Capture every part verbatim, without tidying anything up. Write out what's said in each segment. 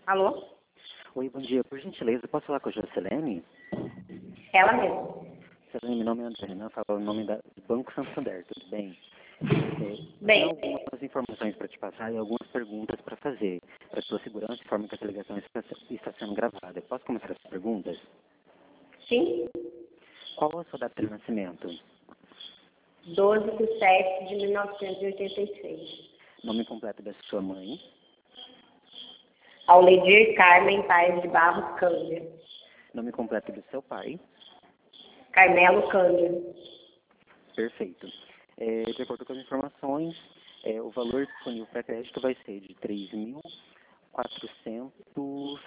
Alô? Oi, bom dia. Por gentileza, posso falar com a Jocelene? Ela mesma. Jocelene, meu nome é Antônio, eu falo o nome da, do Banco Santander, tudo bem? É, Bem, tenho algumas informações para te passar e algumas perguntas para fazer, para sua segurança, de forma que essa ligação está, está sendo gravada. Posso começar as perguntas? sim, Qual a sua data de nascimento? doze de setembro de mil novecentos e oitenta e seis. Nome completo da sua mãe? Auledir Carmen Paes de Barros Cândido. Nome completo do seu pai? Carmelo Cândido. Perfeito. É, de acordo com as informações, é, o valor disponível para crédito vai ser de três mil quatrocentos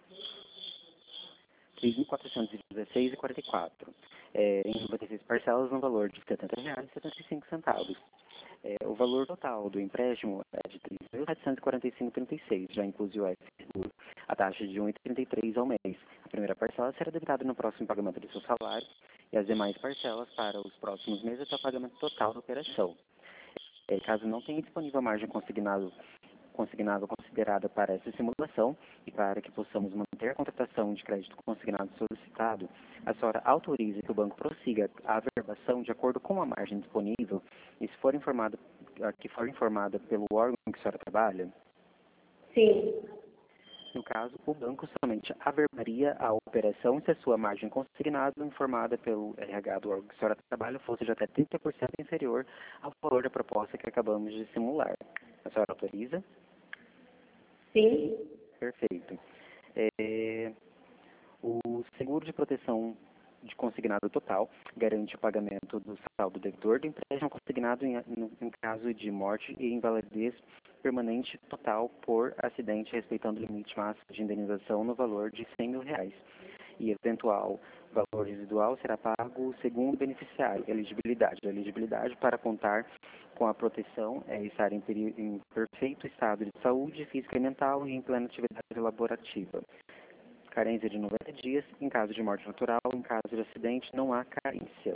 três mil quatrocentos e dezesseis reais e quarenta e quatro, é, em noventa e seis parcelas no valor de setenta reais e setenta e cinco centavos. É, o valor total do empréstimo é de três mil setecentos e quarenta e cinco reais e trinta e seis centavos, já inclui o F I, a taxa de um vírgula trinta e três ao mês. A primeira parcela será debitada no próximo pagamento do seu salário e as demais parcelas para os próximos meses até o pagamento total da operação. É, caso não tenha disponível a margem consignado consignado considerada para essa simulação e para que possamos manter a contratação de crédito consignado solicitado, a senhora autoriza que o banco prossiga a averbação de acordo com a margem disponível e se for informada, que for informada pelo órgão em que a senhora trabalha? Sim, No caso, o banco somente averbaria a operação se a sua margem consignada informada pelo R H do órgão que a senhora trabalha fosse de até trinta por cento inferior ao valor da proposta que acabamos de simular. A senhora autoriza? sim, Perfeito. É, o seguro de proteção de consignado total garante o pagamento do saldo devedor do empréstimo consignado em, no, em caso de morte e invalidez permanente total por acidente, respeitando o limite máximo de indenização no valor de cem mil reais. E eventual valor residual será pago segundo o beneficiário. Elegibilidade. A elegibilidade para contar com a proteção é estar em, em perfeito estado de saúde física e mental e em plena atividade laborativa. Carência de noventa dias. Em caso de morte natural, em caso de acidente, não há carência.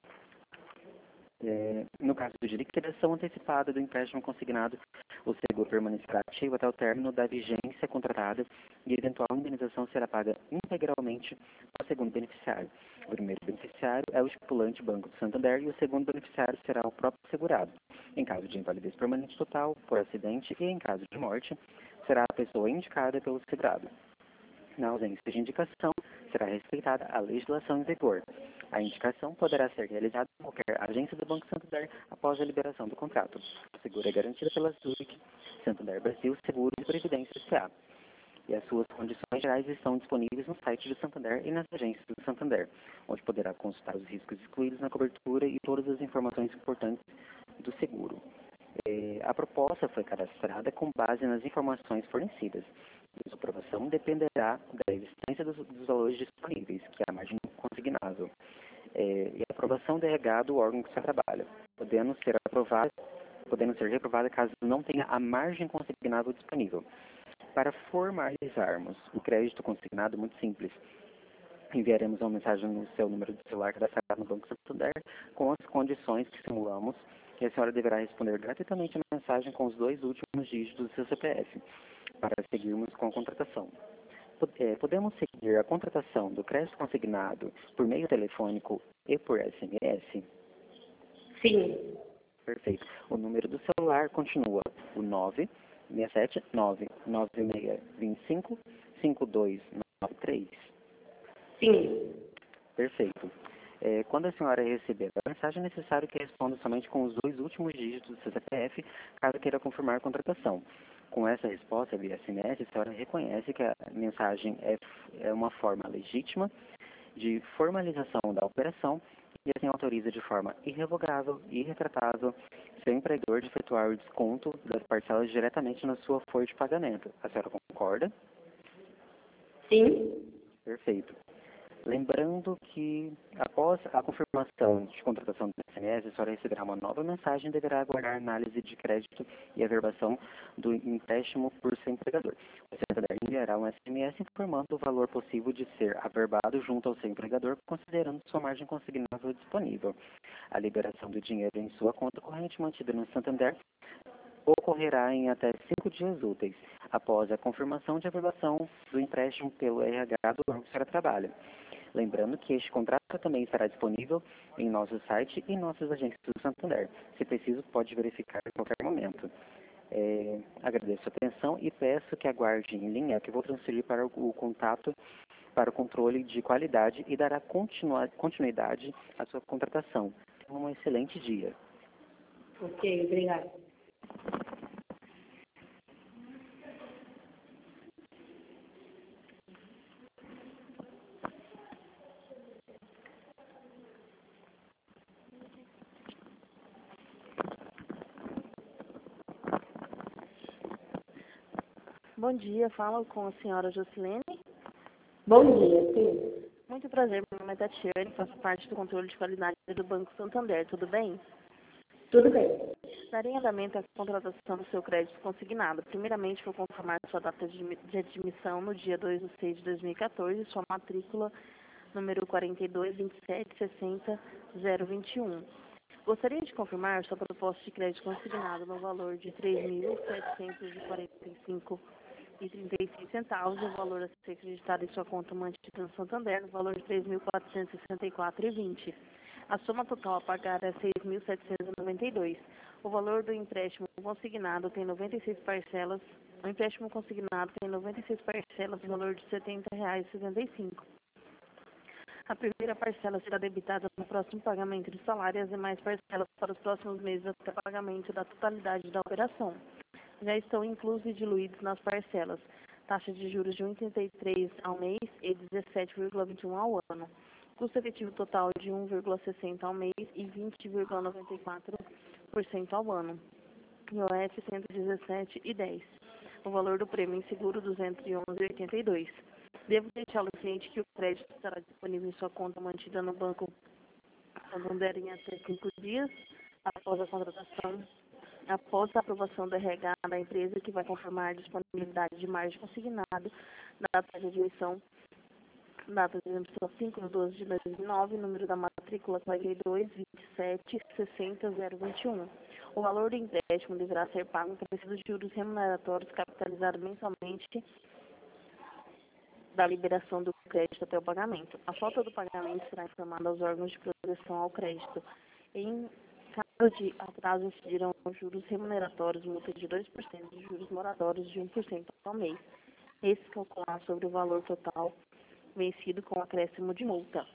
É, no caso de liquidação antecipada do empréstimo consignado, o seguro permanecerá ativo até o término da vigência contratada e a eventual indenização será paga integralmente ao segundo beneficiário. O primeiro beneficiário é o estipulante Banco do Santander e o segundo beneficiário será o próprio segurado. Em caso de invalidez permanente total, por acidente e em caso de morte, será a pessoa indicada pelo segurado. Na ausência de indicação, será respeitada a legislação em vigor. A indicação poderá ser realizada em qualquer agência do Banco Santander após a liberação do contrato. O seguro é garantido pela Zurich, Santander Brasil Seguros e Previdência S A. E as suas condições gerais estão disponíveis no site do Santander e nas agências do Santander, onde poderá consultar os riscos excluídos na cobertura e todas as informações importantes do seguro. É, a proposta foi cadastrada com base nas informações fornecidas. A sua aprovação dependerá da existência dos, dos valores disponíveis, que é a margem consignável, é, e a aprovação do R H do órgão que você trabalha, podendo ser aprovada, podendo ser reprovada caso não tenha a margem consignável disponível. Para formalizarmos o crédito consignado, muito simples, enviaremos uma mensagem no seu número de celular cadastrado no Banco Santander com as condições que simulamos e a senhora deverá responder gratuitamente a mensagem com os dois últimos dígitos do seu C P F para seguirmos com a contratação. Podemos seguir a contratação do crédito consignado por meio telefônico e por S M S? sim, Perfeito. O número do celular continua o nove seis sete nove nove seis dois cinco cinco dois nove três. sim. Perfeito. É, quando a senhora receber a mensagem, é necessário que responda somente com os dois últimos dígitos do seu C P F, caso queira confirmar a contratação. Com essa resposta via S M S, a senhora reconhece que a mensagem é, é uma forma legítima de formalização da operação e assim autoriza de forma irrevogável e irretratável seu empregador de efetuar o desconto das parcelas diretamente na sua folha de pagamento. A senhora concorda? Sim, Perfeito. Lembrando que, após a confirmação de contratação do S M S, a senhora receberá uma nova mensagem e deverá aguardar análise de crédito e averbação do empréstimo por seu empregador. O Santander enviará um S M S informando o valor possível de ser averbado junto ao seu empregador, considerando sua margem consignável disponível. A liberação do dinheiro em sua conta corrente mantida no Santander ocorrerá em até cinco dias úteis. após a confirmação de aprovação do empréstimo pelo R H do banco que a senhora trabalha. Lembrando que este contrato também estará disponível em nosso site e nossas agências do Santander. Se preciso, pode verificar em qualquer momento. É, agradeço a atenção e peço que aguarde em linha, que vou transferir para o, o contato para o controle de qualidade e dará continua, continuidade à sua contratação. Tenha um excelente dia. Ok, obrigada. Bom dia, falo com a senhora Jocilene. Bom dia, sim. Muito prazer, meu nome é Tatiane, faço parte do controle de qualidade do Banco Santander, tudo bem? Tudo bem. Darei andamento à contratação do seu crédito consignado. Primeiramente, vou confirmar sua data de de admissão no dia dois de seis de dois mil e quatorze, sua matrícula número quarenta e dois, vinte e sete, sessenta, zero vinte e um. Gostaria de confirmar sua proposta de crédito consignado no valor de três mil setecentos e quarenta e cinco reais e trinta e seis centavos, o valor a ser acreditado em sua conta mantida no Santander, no valor de três mil quatrocentos e sessenta e quatro reais e vinte centavos. A soma total a pagar é seis mil setecentos e noventa e dois reais. O valor do empréstimo consignado tem noventa e seis parcelas. O empréstimo consignado tem noventa e seis parcelas, no valor de setenta reais e setenta e cinco centavos. A primeira parcela será debitada no próximo pagamento de salário e as demais parcelas para os próximos meses até o pagamento da totalidade da operação. Já estão inclusos e diluídos nas parcelas taxa de juros de um vírgula trinta e três ao mês e dezessete vírgula vinte e um ao ano, custo efetivo total de um vírgula sessenta ao mês e vinte vírgula noventa e quatro por cento ao ano, I O F cento e dezessete e dez. O valor do prêmio em seguro duzentos e onze vírgula oitenta e dois. Devo deixá-lo ciente que o crédito estará disponível em sua conta mantida no banco Santander em até cinco dias após a contratação. Após a aprovação do R H da empresa, que vai confirmar a disponibilidade de margem consignado, data de admissão, data de admissão cinco de doze de dois mil e nove, número da matrícula quarenta e dois, vinte e sete, sessenta, zero vinte e um. O valor do empréstimo deverá ser pago em crescidos de juros remuneratórios capitalizados mensalmente da liberação do crédito até o pagamento. A falta do pagamento será informada aos órgãos de proteção ao crédito. Em caso de atraso, incidirão os juros remuneratórios, multa de dois por cento e juros moratórios de um por cento ao mês. Esse calcular sobre o valor total vencido com acréscimo de multa.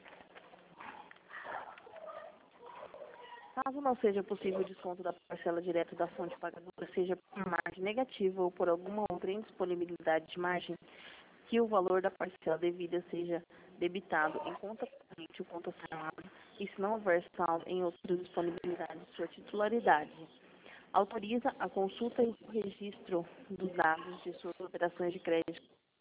Caso não seja possível o desconto da parcela direta da fonte pagadora, seja por margem negativa ou por alguma outra indisponibilidade de margem, que o valor da parcela devida seja debitado em conta corrente ou conta saldo, e se não houver saldo em outras disponibilidades de sua titularidade. Autoriza a consulta e o registro dos dados de suas operações de crédito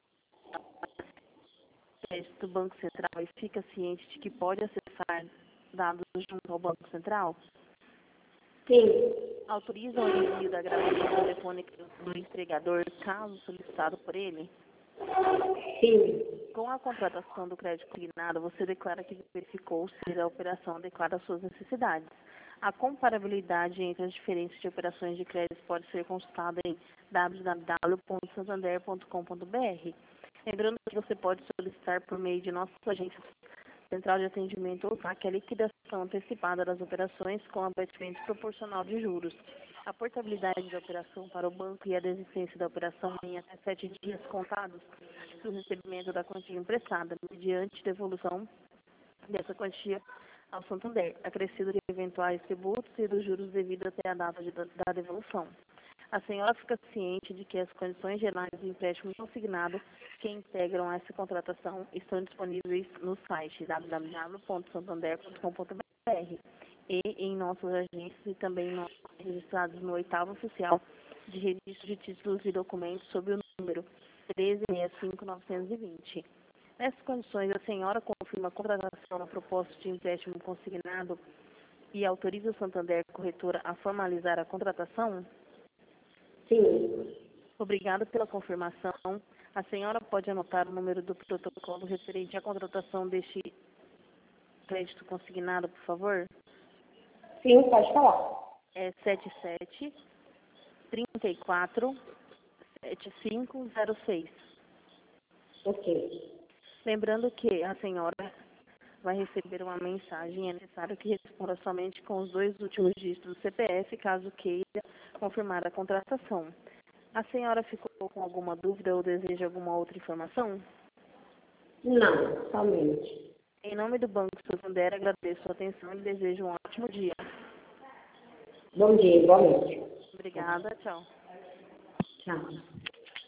do Banco Central e fica ciente de que pode acessar dados junto ao Banco Central? Sim. Autoriza o envio da gravação telefônica do empregador, caso solicitado por ele? Sim. Com a contratação do crédito consignado, você declara que verificou se a operação adequada às suas necessidades. A comparabilidade entre as diferentes de operações de crédito pode ser consultada em w w w ponto santander ponto com ponto b r. Lembrando que você pode solicitar por meio de nossas agências central de atendimento ou S A C a liquidação antecipada das operações com abatimento proporcional de juros. A portabilidade da operação para o banco e a desistência da operação em até sete dias contados do recebimento da quantia emprestada, mediante devolução dessa quantia ao Santander, acrescido de eventuais tributos e dos juros devidos até a data de, da devolução. A senhora fica ciente de que as condições gerais do empréstimo consignado que integram essa contratação estão disponíveis no site w w w ponto santander ponto com ponto b r e em nossas agências e também no, registrados no oitavo oficial de registro de títulos e documentos sob o número treze sessenta e cinco, novecentos e vinte. Nessas condições, a senhora confirma a contratação na proposta de empréstimo consignado e autoriza o Santander Corretora a formalizar a contratação? Sim. Obrigada pela confirmação. A senhora pode anotar o número do protocolo referente à contratação deste crédito consignado, por favor? Sim, pode falar. É sete sete, trinta e quatro, sete cinco zero seis. Ok. Lembrando que a senhora vai receber uma mensagem, é necessário que responda somente com os dois últimos dígitos do C P F, caso queira confirmar a contratação. A senhora ficou com alguma dúvida ou deseja alguma outra informação? Não, somente. Em nome do Banco Santander, agradeço a sua atenção e desejo um ótimo dia. Bom dia, igualmente. Obrigada, tchau. Tchau.